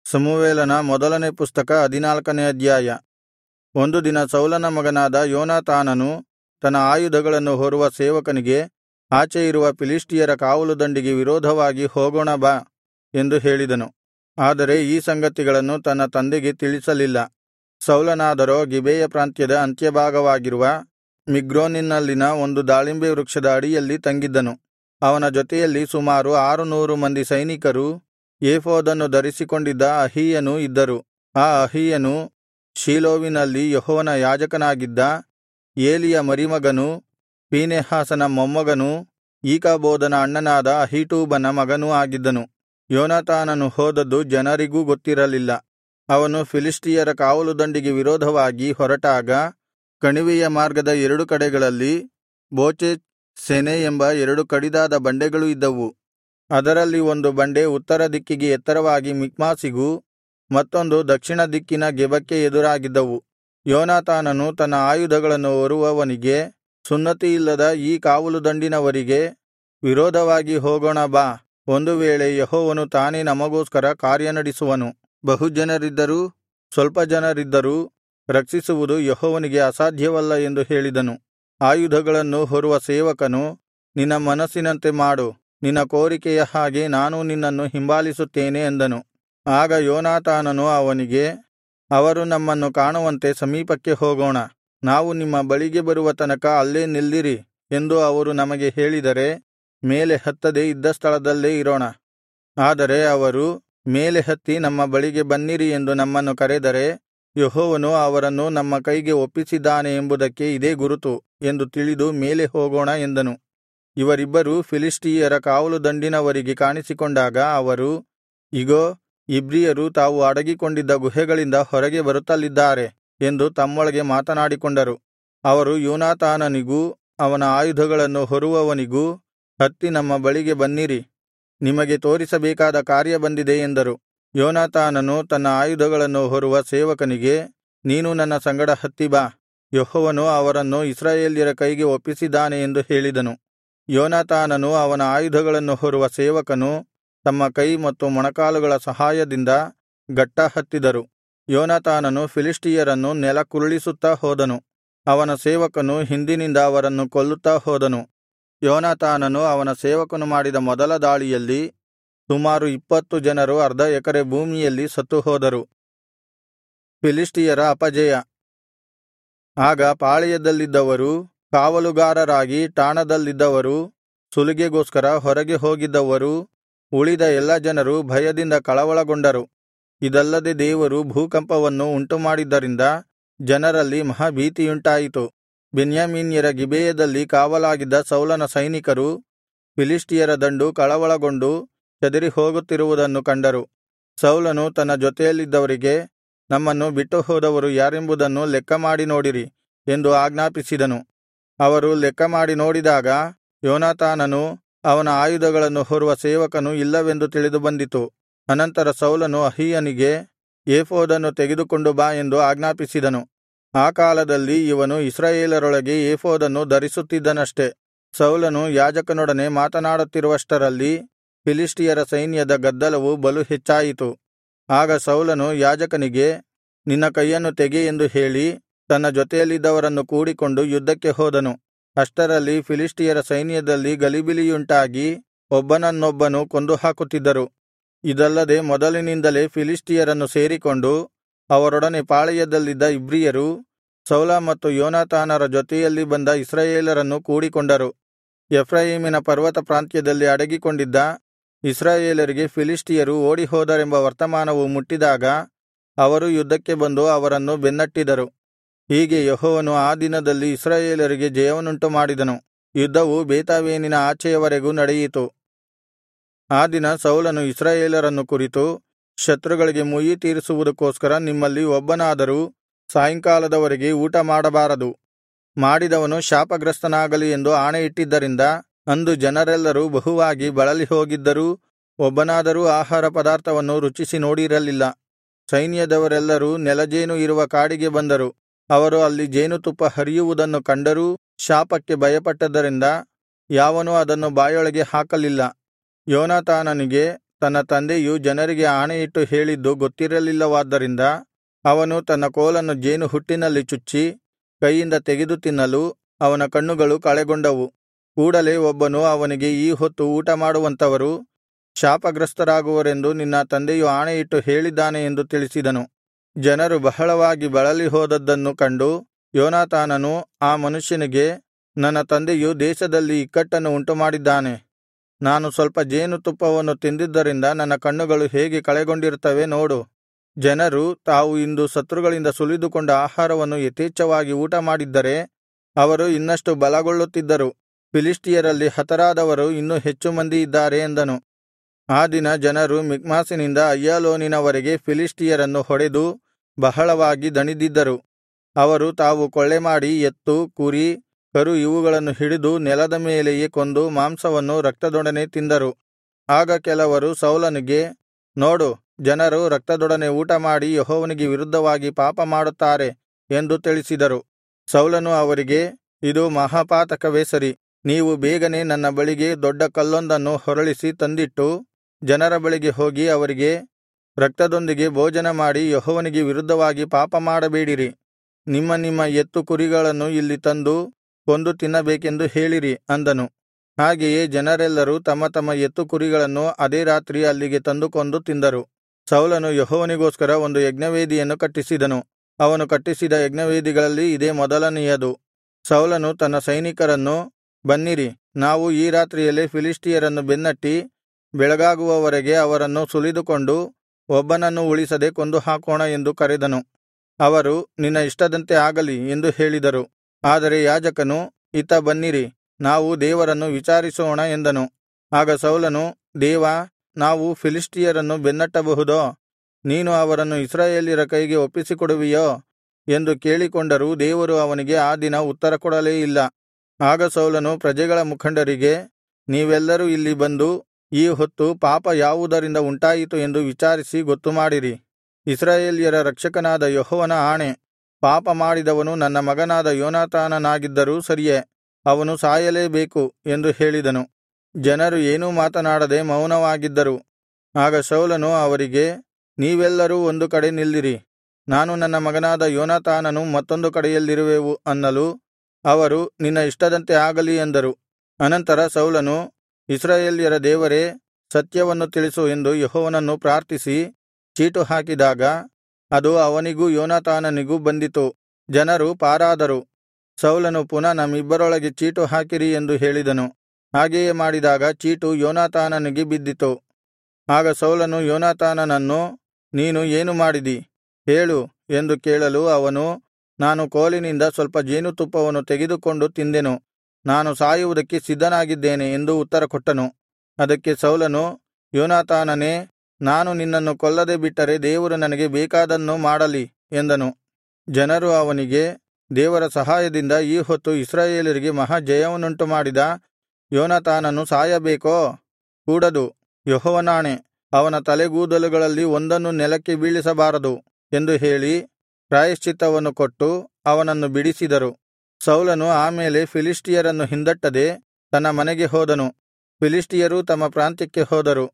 ಸಮುವೇಲನ ಮೊದಲನೇ ಪುಸ್ತಕ 14ನೇ ಅಧ್ಯಾಯ. ಒಂದು ದಿನ ಸೌಲನ ಮಗನಾದ ಯೋನಾತಾನನು ತನ್ನ ಆಯುಧಗಳನ್ನು ಹೊರುವ ಸೇವಕನಿಗೆ, ಆಚೆ ಇರುವ ಫಿಲಿಷ್ಟಿಯರ ಕಾವಲುದಂಡಿಗೆ ವಿರೋಧವಾಗಿ ಹೋಗೋಣ ಬಾ ಎಂದು ಹೇಳಿದನು. ಆದರೆ ಈ ಸಂಗತಿಗಳನ್ನು ತನ್ನ ತಂದೆಗೆ ತಿಳಿಸಲಿಲ್ಲ. ಸೌಲನಾದರೋ ಗಿಬೆಯ ಪ್ರಾಂತ್ಯದ ಅಂತ್ಯಭಾಗವಾಗಿರುವ ಮಿಗ್ರೋನಿನಲ್ಲಿನ ಒಂದು ದಾಳಿಂಬೆ ವೃಕ್ಷದ ಅಡಿಯಲ್ಲಿ ತಂಗಿದ್ದನು. ಅವನ ಜೊತೆಯಲ್ಲಿ ಸುಮಾರು 600 ಮಂದಿ ಸೈನಿಕರೂ ಏಫೋದನ್ನು ಧರಿಸಿಕೊಂಡಿದ್ದ ಅಹೀಯನೂ ಇದ್ದರು. ಆ ಅಹೀಯನು ಶೀಲೋವಿನಲ್ಲಿ ಯೆಹೋವನ ಯಾಜಕನಾಗಿದ್ದ ಏಲಿಯ ಮರಿಮಗನೂ ಫೀನೆಹಾಸನ ಮೊಮ್ಮಗನೂ ಈಕಾಬೋದನ ಅಣ್ಣನಾದ ಅಹೀಟೂಬನ ಮಗನೂ ಆಗಿದ್ದನು. ಯೋನಾತಾನನು ಹೋದದ್ದು ಜನರಿಗೂ ಗೊತ್ತಿರಲಿಲ್ಲ. ಅವನು ಫಿಲಿಷ್ಟಿಯರ ಕಾವಲುದಂಡಿಗೆ ವಿರೋಧವಾಗಿ ಹೊರಟಾಗ ಕಣಿವೆಯ ಮಾರ್ಗದ 2 ಕಡೆಗಳಲ್ಲಿ ಬೋಚೇಚ್, ಸೆನೆ ಎಂಬ 2 ಕಡಿದಾದ ಬಂಡೆಗಳು ಇದ್ದವು. ಅದರಲ್ಲಿ ಒಂದು ಬಂಡೆ ಉತ್ತರ ದಿಕ್ಕಿಗೆ ಎತ್ತರವಾಗಿ ಮಿಕ್ಮಾಸಿಗೂ, ಮತ್ತೊಂದು ದಕ್ಷಿಣ ದಿಕ್ಕಿನ ಗೆಬಕ್ಕೆ ಎದುರಾಗಿದ್ದವು. ಯೋನಾತಾನನು ತನ್ನ ಆಯುಧಗಳನ್ನು ಹೊರುವವನಿಗೆ, ಸುನ್ನತಿಯಿಲ್ಲದ ಈ ಕಾವಲುದಂಡಿನವರಿಗೆ ವಿರೋಧವಾಗಿ ಹೋಗೋಣ ಬಾ, ಒಂದು ವೇಳೆ ಯೆಹೋವನು ತಾನೇ ನಮಗೋಸ್ಕರ ಕಾರ್ಯನಡಿಸುವನು. ಬಹು ಜನರಿದ್ದರೂ ಸ್ವಲ್ಪ ಜನರಿದ್ದರೂ ರಕ್ಷಿಸುವುದು ಯೆಹೋವನಿಗೆ ಅಸಾಧ್ಯವಲ್ಲ ಎಂದು ಹೇಳಿದನು. ಆಯುಧಗಳನ್ನು ಹೊರುವ ಸೇವಕನು, ನಿನ್ನ ಮನಸ್ಸಿನಂತೆ ಮಾಡು, ನಿನ್ನ ಕೋರಿಕೆಯ ಹಾಗೆ ನಾನೂ ನಿನ್ನನ್ನು ಹಿಂಬಾಲಿಸುತ್ತೇನೆ ಎಂದನು. ಆಗ ಯೋನಾತಾನನು ಅವನಿಗೆ, ಅವರು ನಮ್ಮನ್ನು ಕಾಣುವಂತೆ ಸಮೀಪಕ್ಕೆ ಹೋಗೋಣ, ನಾವು ನಿಮ್ಮ ಬಳಿಗೆ ಬರುವ ತನಕ ಅಲ್ಲೇ ನಿಲ್ಲಿರಿ ಎಂದು ಅವರು ನಮಗೆ ಹೇಳಿದರೆ ಮೇಲೆ ಹತ್ತದೆ ಇದ್ದ ಸ್ಥಳದಲ್ಲೇ ಇರೋಣ. ಆದರೆ ಅವರು ಮೇಲೆ ಹತ್ತಿ ನಮ್ಮ ಬಳಿಗೆ ಬನ್ನಿರಿ ಎಂದು ನಮ್ಮನ್ನು ಕರೆದರೆ ಯೆಹೋವನು ಅವರನ್ನು ನಮ್ಮ ಕೈಗೆ ಒಪ್ಪಿಸಿದ್ದಾನೆ ಎಂಬುದಕ್ಕೆ ಇದೇ ಗುರುತು ಎಂದು ತಿಳಿದು ಮೇಲೆ ಹೋಗೋಣ ಎಂದನು. ಇವರಿಬ್ಬರೂ ಫಿಲಿಷ್ಟಿಯರ ಕಾವಲುದಂಡಿನವರಿಗೆ ಕಾಣಿಸಿಕೊಂಡಾಗ ಅವರು, ಇಗೋ, ಇಬ್ರಿಯರು ತಾವು ಅಡಗಿಕೊಂಡಿದ್ದ ಗುಹೆಗಳಿಂದ ಹೊರಗೆ ಬರುತ್ತಲಿದ್ದಾರೆ ಎಂದು ತಮ್ಮೊಳಗೆ ಮಾತನಾಡಿಕೊಂಡರು. ಅವರು ಯೋನಾತಾನನಿಗೂ ಅವನ ಆಯುಧಗಳನ್ನು ಹೊರುವವನಿಗೂ, ಹತ್ತಿ ನಮ್ಮ ಬಳಿಗೆ ಬನ್ನಿರಿ, ನಿಮಗೆ ತೋರಿಸಬೇಕಾದ ಕಾರ್ಯ ಬಂದಿದೆ ಎಂದರು. ಯೋನಾತಾನನು ತನ್ನ ಆಯುಧಗಳನ್ನು ಹೊರುವ ಸೇವಕನಿಗೆ, ನೀನು ನನ್ನ ಸಂಗಡ ಹತ್ತಿ ಬಾ, ಯೆಹೋವನು ಅವರನ್ನು ಇಸ್ರಾಯೇಲ್ಯರ ಕೈಗೆ ಒಪ್ಪಿಸಿದ್ದಾನೆ ಎಂದು ಹೇಳಿದನು. ಯೋನಾತಾನನು ಅವನ ಆಯುಧಗಳನ್ನು ಹೊರುವ ಸೇವಕನು ತಮ್ಮ ಕೈ ಮತ್ತು ಮೊಣಕಾಲುಗಳ ಸಹಾಯದಿಂದ ಗಟ್ಟಾ ಹತ್ತಿದರು. ಯೋನಾತಾನನು ಫಿಲಿಷ್ಟಿಯರನ್ನು ನೆಲಕ್ಕುರುಳಿಸುತ್ತಾ ಹೋದನು. ಅವನ ಸೇವಕನು ಹಿಂದಿನಿಂದ ಅವರನ್ನು ಕೊಲ್ಲುತ್ತಾ ಹೋದನು. ಯೋನಾತಾನನು ಅವನ ಸೇವಕನು ಮಾಡಿದ ಮೊದಲ ದಾಳಿಯಲ್ಲಿ ಸುಮಾರು 20 ಜನರು ಅರ್ಧ ಎಕರೆ ಭೂಮಿಯಲ್ಲಿ ಸತ್ತು ಹೋದರು. ಫಿಲಿಷ್ಟಿಯರ ಅಪಜಯ. ಆಗ ಪಾಳೆಯದಲ್ಲಿದ್ದವರೂ ಕಾವಲುಗಾರರಾಗಿ ಠಾಣದಲ್ಲಿದ್ದವರೂ ಸುಲಿಗೆಗೋಸ್ಕರ ಹೊರಗೆ ಹೋಗಿದ್ದವರೂ ಉಳಿದ ಎಲ್ಲಾ ಜನರು ಭಯದಿಂದ ಕಳವಳಗೊಂಡರು. ಇದಲ್ಲದೆ ದೇವರು ಭೂಕಂಪವನ್ನು ಉಂಟುಮಾಡಿದ್ದರಿಂದ ಜನರಲ್ಲಿ ಮಹಾಭೀತಿಯುಂಟಾಯಿತು. ಬೆನ್ಯಾಮೀನ್ಯರ ಗಿಬೆಯದಲ್ಲಿ ಕಾವಲಾಗಿದ್ದ ಸೌಲನ ಸೈನಿಕರು ಫಿಲಿಷ್ಟಿಯರ ದಂಡು ಕಳವಳಗೊಂಡು ಚದರಿ ಹೋಗುತ್ತಿರುವುದನ್ನು ಕಂಡರು. ಸೌಲನು ತನ್ನ ಜೊತೆಯಲ್ಲಿದ್ದವರಿಗೆ, ನಮ್ಮನ್ನು ಬಿಟ್ಟು ಹೋದವರು ಯಾರೆಂಬುದನ್ನು ಲೆಕ್ಕಮಾಡಿ ನೋಡಿರಿ ಎಂದು ಆಜ್ಞಾಪಿಸಿದನು. ಅವರು ಲೆಕ್ಕಮಾಡಿ ನೋಡಿದಾಗ ಯೋನಾತಾನನೂ ಅವನ ಆಯುಧಗಳನ್ನು ಹೊರುವ ಸೇವಕನು ಇಲ್ಲವೆಂದು ತಿಳಿದುಬಂದಿತು. ಅನಂತರ ಸೌಲನು ಅಹೀಯನಿಗೆ, ಏಫೋದನ್ನು ತೆಗೆದುಕೊಂಡು ಬಾ ಎಂದು ಆಜ್ಞಾಪಿಸಿದನು. ಆ ಕಾಲದಲ್ಲಿ ಇವನು ಇಸ್ರಾಯೇಲರೊಳಗೆ ಏಫೋದನ್ನು ಧರಿಸುತ್ತಿದ್ದನಷ್ಟೆ. ಸೌಲನು ಯಾಜಕನೊಡನೆ ಮಾತನಾಡುತ್ತಿರುವಷ್ಟರಲ್ಲಿ ಫಿಲಿಷ್ಟಿಯರ ಸೈನ್ಯದ ಗದ್ದಲವು ಬಲು ಹೆಚ್ಚಾಯಿತು. ಆಗ ಸೌಲನು ಯಾಜಕನಿಗೆ, ನಿನ್ನ ಕೈಯನ್ನು ತೆಗೆ ಎಂದು ಹೇಳಿ ತನ್ನ ಜೊತೆಯಲ್ಲಿದ್ದವರನ್ನು ಕೂಡಿಕೊಂಡು ಯುದ್ಧಕ್ಕೆ ಹೋದನು. ಅಷ್ಟರಲ್ಲಿ ಫಿಲಿಷ್ಟಿಯರ ಸೈನ್ಯದಲ್ಲಿ ಗಲಿಬಿಲಿಯುಂಟಾಗಿ ಒಬ್ಬನನ್ನೊಬ್ಬನು ಕೊಂದುಹಾಕುತ್ತಿದ್ದರು. ಇದಲ್ಲದೆ ಮೊದಲಿನಿಂದಲೇ ಫಿಲಿಷ್ಟಿಯರನ್ನು ಸೇರಿಕೊಂಡು ಅವರೊಡನೆ ಪಾಳೆಯದಲ್ಲಿದ್ದ ಇಬ್ರಿಯರು ಸೌಲ ಮತ್ತು ಯೋನಾತಾನರ ಜೊತೆಯಲ್ಲಿ ಬಂದ ಇಸ್ರಾಯೇಲರನ್ನು ಕೂಡಿಕೊಂಡರು. ಎಫ್ರಾಯೀಮಿನ ಪರ್ವತ ಪ್ರಾಂತ್ಯದಲ್ಲಿ ಅಡಗಿಕೊಂಡಿದ್ದ ಇಸ್ರಾಯೇಲರಿಗೆ ಫಿಲಿಷ್ಟಿಯರು ಓಡಿಹೋದರೆಂಬ ವರ್ತಮಾನವು ಮುಟ್ಟಿದಾಗ ಅವರು ಯುದ್ಧಕ್ಕೆ ಬಂದು ಅವರನ್ನು ಬೆನ್ನಟ್ಟಿದರು. ಹೀಗೆ ಯೆಹೋವನು ಆ ದಿನದಲ್ಲಿ ಇಸ್ರಾಯೇಲರಿಗೆ ಜಯವನ್ನುಂಟು ಮಾಡಿದನು. ಯುದ್ಧವು ಬೇತಾವೇನಿನ ಆಚೆಯವರೆಗೂ ನಡೆಯಿತು. ಆ ದಿನ ಸೌಲನು ಇಸ್ರಾಯೇಲರನ್ನು ಕುರಿತು, ಶತ್ರುಗಳಿಗೆ ಮುಯ್ಯಿ ತೀರಿಸುವುದಕ್ಕೋಸ್ಕರ ನಿಮ್ಮಲ್ಲಿ ಒಬ್ಬನಾದರೂ ಸಾಯಂಕಾಲದವರೆಗೆ ಊಟ ಮಾಡಬಾರದು, ಮಾಡಿದವನು ಶಾಪಗ್ರಸ್ತನಾಗಲಿ ಎಂದು ಆಣೆಯಿಟ್ಟಿದ್ದರಿಂದ ಅಂದು ಜನರೆಲ್ಲರೂ ಬಹುವಾಗಿ ಬಳಲಿ ಹೋಗಿದ್ದರೂ ಒಬ್ಬನಾದರೂ ಆಹಾರ ಪದಾರ್ಥವನ್ನು ರುಚಿಸಿ ನೋಡಿರಲಿಲ್ಲ. ಸೈನ್ಯದವರೆಲ್ಲರೂ ನೆಲಜೇನು ಇರುವ ಕಾಡಿಗೆ ಬಂದರು. ಅವರು ಅಲ್ಲಿ ಜೇನುತುಪ್ಪ ಹರಿಯುವುದನ್ನು ಕಂಡರೂ ಶಾಪಕ್ಕೆ ಭಯಪಟ್ಟದ್ದರಿಂದ ಯಾವನೂ ಅದನ್ನು ಬಾಯೊಳಗೆ ಹಾಕಲಿಲ್ಲ. ಯೋನಾತಾನನಿಗೆ ತನ್ನ ತಂದೆಯು ಜನರಿಗೆ ಆಣೆಯಿಟ್ಟು ಹೇಳಿದ್ದು ಗೊತ್ತಿರಲಿಲ್ಲವಾದ್ದರಿಂದ ಅವನು ತನ್ನ ಕೋಲನ್ನು ಜೇನುಹುಟ್ಟಿನಲ್ಲಿ ಚುಚ್ಚಿ ಕೈಯಿಂದ ತೆಗೆದು ತಿನ್ನಲು ಅವನ ಕಣ್ಣುಗಳು ಕಳೆಗೊಂಡವು. ಕೂಡಲೆ ಒಬ್ಬನು ಅವನಿಗೆ, ಈ ಹೊತ್ತು ಊಟಮಾಡುವಂಥವರು ಶಾಪಗ್ರಸ್ತರಾಗುವರೆಂದು ನಿನ್ನ ತಂದೆಯು ಆಣೆಯಿಟ್ಟು ಹೇಳಿದ್ದಾನೆ ಎಂದು ತಿಳಿಸಿದನು. ಜನರು ಬಹಳವಾಗಿ ಬಳಲಿ ಹೋದದ್ದನ್ನು ಕಂಡು ಯೋನಾತಾನನು ಆ ಮನುಷ್ಯನಿಗೆ, ನನ್ನ ತಂದೆಯು ದೇಶದಲ್ಲಿ ಇಕ್ಕಟ್ಟನ್ನು ಉಂಟುಮಾಡಿದ್ದಾನೆ. ನಾನು ಸ್ವಲ್ಪ ಜೇನುತುಪ್ಪವನ್ನು ತಿಂದಿದ್ದರಿಂದ ನನ್ನ ಕಣ್ಣುಗಳು ಹೇಗೆ ಕಳೆಗೊಂಡಿರುತ್ತವೆ ನೋಡು. ಜನರು ತಾವು ಇಂದು ಶತ್ರುಗಳಿಂದ ಸುಲಿದುಕೊಂಡ ಆಹಾರವನ್ನು ಯಥೇಚ್ಛವಾಗಿ ಊಟಮಾಡಿದ್ದರೆ ಅವರು ಇನ್ನಷ್ಟು ಬಲಗೊಳ್ಳುತ್ತಿದ್ದರು. ಫಿಲಿಷ್ಟಿಯರಲ್ಲಿ ಹತರಾದವರು ಇನ್ನೂ ಹೆಚ್ಚು ಮಂದಿ ಇದ್ದಾರೆ ಎಂದನು. ಆ ದಿನ ಜನರು ಮಿಕ್ಮಾಸಿನಿಂದ ಅಯ್ಯಾಲೋನಿನವರೆಗೆ ಫಿಲಿಷ್ಟಿಯರನ್ನು ಹೊಡೆದು ಬಹಳವಾಗಿ ದಣಿದಿದ್ದರು. ಅವರು ತಾವು ಕೊಳ್ಳೆಮಾಡಿ ಎತ್ತು, ಕುರಿ, ಕರು ಇವುಗಳನ್ನು ಹಿಡಿದು ನೆಲದ ಮೇಲೆಯೇ ಕೊಂದು ಮಾಂಸವನ್ನು ರಕ್ತದೊಡನೆ ತಿಂದರು. ಆಗ ಕೆಲವರು ಸೌಲನಿಗೆ, ನೋಡು, ಜನರು ರಕ್ತದೊಡನೆ ಊಟಮಾಡಿ ಯೆಹೋವನಿಗೆ ವಿರುದ್ಧವಾಗಿ ಪಾಪಮಾಡುತ್ತಾರೆ ಎಂದು ತಿಳಿಸಿದರು. ಸೌಲನು ಅವರಿಗೆ, ಇದು ಮಹಾಪಾತಕವೇ ಸರಿ. ನೀವು ಬೇಗನೆ ನನ್ನ ಬಳಿಗೆ ದೊಡ್ಡ ಕಲ್ಲೊಂದನ್ನು ಹೊರಳಿಸಿ ತಂದಿಟ್ಟು ಜನರ ಬಳಿಗೆ ಹೋಗಿ ಅವರಿಗೆ, ರಕ್ತದೊಂದಿಗೆ ಭೋಜನ ಮಾಡಿ ಯೆಹೋವನಿಗೆ ವಿರುದ್ಧವಾಗಿ ಪಾಪಮಾಡಬೇಡಿರಿ. ನಿಮ್ಮ ನಿಮ್ಮ ಎತ್ತು ಕುರಿಗಳನ್ನು ಇಲ್ಲಿ ತಂದು ಕೊಂದು ತಿನ್ನಬೇಕೆಂದು ಹೇಳಿರಿ ಅಂದನು. ಹಾಗೆಯೇ ಜನರೆಲ್ಲರೂ ತಮ್ಮ ತಮ್ಮ ಎತ್ತು ಕುರಿಗಳನ್ನು ಅದೇ ರಾತ್ರಿ ಅಲ್ಲಿಗೆ ತಂದು ಕೊಂದು ತಿಂದರು. ಸೌಲನು ಯೆಹೋವನಿಗೋಸ್ಕರ ಒಂದು ಯಜ್ಞವೇದಿಯನ್ನು ಕಟ್ಟಿಸಿದನು. ಅವನು ಕಟ್ಟಿಸಿದ ಯಜ್ಞವೇದಿಗಳಲ್ಲಿ ಇದೇ ಮೊದಲನೆಯದು. ಸೌಲನು ತನ್ನ ಸೈನಿಕರನ್ನು, ಬನ್ನಿರಿ, ನಾವು ಈ ರಾತ್ರಿಯಲ್ಲೇ ಫಿಲಿಷ್ಟಿಯರನ್ನು ಬೆನ್ನಟ್ಟಿ ಬೆಳಗಾಗುವವರೆಗೆ ಅವರನ್ನು ಸುಲಿದುಕೊಂಡು ಒಬ್ಬನನ್ನೂ ಉಳಿಸದೆ ಕೊಂದು ಹಾಕೋಣ ಎಂದು ಕರೆದನು. ಅವರು, ನಿನ್ನ ಇಷ್ಟದಂತೆ ಆಗಲಿ ಎಂದು ಹೇಳಿದರು. ಆದರೆ ಯಾಜಕನು, ಇತ್ತ ಬನ್ನಿರಿ, ನಾವು ದೇವರನ್ನು ವಿಚಾರಿಸೋಣ ಎಂದನು. ಆಗ ಸೌಲನು, ದೇವಾ, ನಾವು ಫಿಲಿಷ್ಟಿಯರನ್ನು ಬೆನ್ನಟ್ಟಬಹುದೋ? ನೀನು ಅವರನ್ನು ಇಸ್ರಾಯೇಲ್ಯರ ಕೈಗೆ ಒಪ್ಪಿಸಿಕೊಡುವಿಯೋ ಎಂದು ಕೇಳಿಕೊಂಡರೂ ದೇವರು ಅವನಿಗೆ ಆ ದಿನ ಉತ್ತರ ಕೊಡಲೇ ಇಲ್ಲ. ಆಗ ಸೌಲನು ಪ್ರಜೆಗಳ ಮುಖಂಡರಿಗೆ, ನೀವೆಲ್ಲರೂ ಇಲ್ಲಿ ಬಂದು ಈ ಹೊತ್ತು ಪಾಪ ಯಾವುದರಿಂದ ಉಂಟಾಯಿತು ಎಂದು ವಿಚಾರಿಸಿ ಗೊತ್ತುಮಾಡಿರಿ. ಇಸ್ರಾಯೇಲ್ಯರ ರಕ್ಷಕನಾದ ಯೆಹೋವನ ಆಣೆ, ಪಾಪ ಮಾಡಿದವನು ನನ್ನ ಮಗನಾದ ಯೋನಾತಾನನಾಗಿದ್ದರೂ ಸರಿಯೇ, ಅವನು ಸಾಯಲೇಬೇಕು ಎಂದು ಹೇಳಿದನು. ಜನರು ಏನೂ ಮಾತನಾಡದೆ ಮೌನವಾಗಿದ್ದರು. ಆಗ ಸೌಲನು ಅವರಿಗೆ, ನೀವೆಲ್ಲರೂ ಒಂದು ಕಡೆ ನಿಲ್ಲಿರಿ, ನಾನು ನನ್ನ ಮಗನಾದ ಯೋನಾತಾನನು ಮತ್ತೊಂದು ಕಡೆಯಲ್ಲಿರುವೆವು ಅನ್ನಲು ಅವರು, ನಿನ್ನ ಇಷ್ಟದಂತೆ ಆಗಲಿ ಎಂದರು. ಅನಂತರ ಸೌಲನು, ಇಸ್ರಾಯೇಲ್ಯರ ದೇವರೇ, ಸತ್ಯವನ್ನು ತಿಳಿಸು ಎಂದು ಯೆಹೋವನನ್ನು ಪ್ರಾರ್ಥಿಸಿ ಚೀಟು ಹಾಕಿದಾಗ ಅದು ಅವನಿಗೂ ಯೋನಾತಾನನಿಗೂ ಬಂದಿತು. ಜನರು ಪಾರಾದರು. ಸೌಲನು ಪುನಃ ನಮ್ಮಿಬ್ಬರೊಳಗೆ ಚೀಟು ಹಾಕಿರಿ ಎಂದು ಹೇಳಿದನು. ಹಾಗೆಯೇ ಮಾಡಿದಾಗ ಚೀಟು ಯೋನಾತಾನನಿಗೆ ಬಿದ್ದಿತು. ಆಗ ಸೌಲನು ಯೋನಾತಾನನನ್ನು, ನೀನು ಏನು ಮಾಡಿದಿ ಹೇಳು ಎಂದು ಕೇಳಲು ಅವನು, ನಾನು ಕೋಲಿನಿಂದ ಸ್ವಲ್ಪ ಜೇನುತುಪ್ಪವನ್ನು ತೆಗೆದುಕೊಂಡು ತಿಂದೆನು, ನಾನು ಸಾಯುವುದಕ್ಕೆ ಸಿದ್ಧನಾಗಿದ್ದೇನೆ ಎಂದು ಉತ್ತರಕೊಟ್ಟನು. ಅದಕ್ಕೆ ಸೌಲನು, ಯೋನಾತಾನನೇ, ನಾನು ನಿನ್ನನ್ನು ಕೊಲ್ಲದೆ ಬಿಟ್ಟರೆ ದೇವರು ನನಗೆ ಬೇಕಾದನ್ನು ಮಾಡಲಿ ಎಂದನು. ಜನರು ಅವನಿಗೆ, ದೇವರ ಸಹಾಯದಿಂದ ಈ ಹೊತ್ತು ಇಸ್ರಾಯೇಲರಿಗೆ ಮಹಾ ಜಯವನ್ನುಂಟು ಮಾಡಿದ ಯೋನಾತಾನನು ಸಾಯಬೇಕೋ? ಕೂಡದು, ಯೆಹೋವನಾಣೆ, ಅವನ ತಲೆಗೂದಲುಗಳಲ್ಲಿ ಒಂದನ್ನೂ ನೆಲಕ್ಕೆ ಬೀಳಿಸಬಾರದು ಎಂದು ಹೇಳಿ ಪ್ರಾಯಶ್ಚಿತ್ತವನ್ನು ಕೊಟ್ಟು ಅವನನ್ನು ಬಿಡಿಸಿದರು. ಸೌಲನು ಆಮೇಲೆ ಫಿಲಿಷ್ಟಿಯರನ್ನು ಹಿಂದಟ್ಟದೆ ತನ್ನ ಮನೆಗೆ ಹೋದನು. ಫಿಲಿಷ್ಟಿಯರೂ ತಮ್ಮ ಪ್ರಾಂತ್ಯಕ್ಕೆ ಹೋದರು.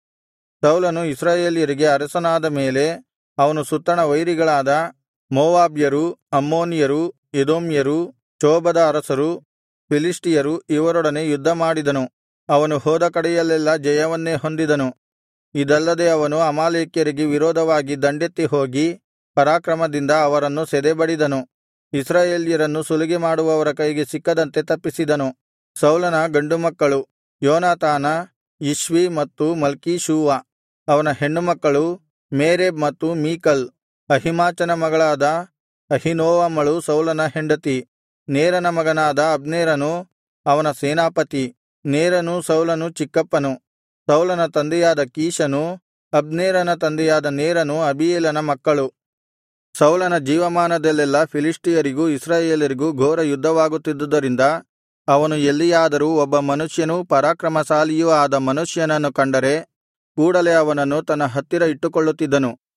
ಸೌಲನು ಇಸ್ರಾಯೇಲ್ಯರಿಗೆ ಅರಸನಾದ ಮೇಲೆ ಅವನು ಸುತ್ತಣ ವೈರಿಗಳಾದ ಮೋವಾಬ್ಯರು, ಅಮ್ಮೋನಿಯರು, ಎದೋಮ್ಯರು, ಚೋಬದ ಅರಸರು, ಫಿಲಿಷ್ಟಿಯರು ಇವರೊಡನೆ ಯುದ್ಧಮಾಡಿದನು. ಅವನು ಹೋದ ಕಡೆಯಲ್ಲೆಲ್ಲಾ ಜಯವನ್ನೇ ಹೊಂದಿದನು. ಇದಲ್ಲದೆ ಅವನು ಅಮಾಲೇಕ್ಯರಿಗೆ ವಿರೋಧವಾಗಿ ದಂಡೆತ್ತಿ ಹೋಗಿ ಪರಾಕ್ರಮದಿಂದ ಅವರನ್ನು ಸೆದೆಬಡಿದನು. ಇಸ್ರಾಯೇಲ್ಯರನ್ನು ಸುಲಿಗೆ ಮಾಡುವವರ ಕೈಗೆ ಸಿಕ್ಕದಂತೆ ತಪ್ಪಿಸಿದನು. ಸೌಲನ ಗಂಡುಮಕ್ಕಳು ಯೋನಾತಾನ, ಇಷ್ವಿ ಮತ್ತು ಮಲ್ಕೀಷೂವ. ಅವನ ಹೆಣ್ಣುಮಕ್ಕಳು ಮೇರೆಬ್ ಮತ್ತು ಮೀಕಲ್. ಅಹಿಮಾಚನ ಮಗಳಾದ ಅಹೀನೋವಮಳು ಸೌಲನ ಹೆಂಡತಿ. ನೇರನ ಮಗನಾದ ಅಬ್ನೇರನು ಅವನ ಸೇನಾಪತಿ. ನೇರನೂ ಸೌಲನು ಚಿಕ್ಕಪ್ಪನು. ಸೌಲನ ತಂದೆಯಾದ ಕೀಷನು, ಅಬ್ನೇರನ ತಂದೆಯಾದ ನೇರನು ಅಬೀಯೇಲನ ಮಕ್ಕಳು. ಸೌಲನ ಜೀವಮಾನದಲ್ಲೆಲ್ಲಾ ಫಿಲಿಷ್ಟಿಯರಿಗೂ ಇಸ್ರಾಯೇಲರಿಗೂ ಘೋರ ಯುದ್ಧವಾಗುತ್ತಿದ್ದುದರಿಂದ ಅವನು ಎಲ್ಲಿಯಾದರೂ ಒಬ್ಬ ಮನುಷ್ಯನೂ ಪರಾಕ್ರಮಶಾಲಿಯೂ ಆದ ಮನುಷ್ಯನನ್ನು ಕಂಡರೆ ಕೂಡಲೆ ಅವನನ್ನು ತನ್ನ ಹತ್ತಿರ ಇಟ್ಟುಕೊಳ್ಳುತ್ತಿದ್ದನು.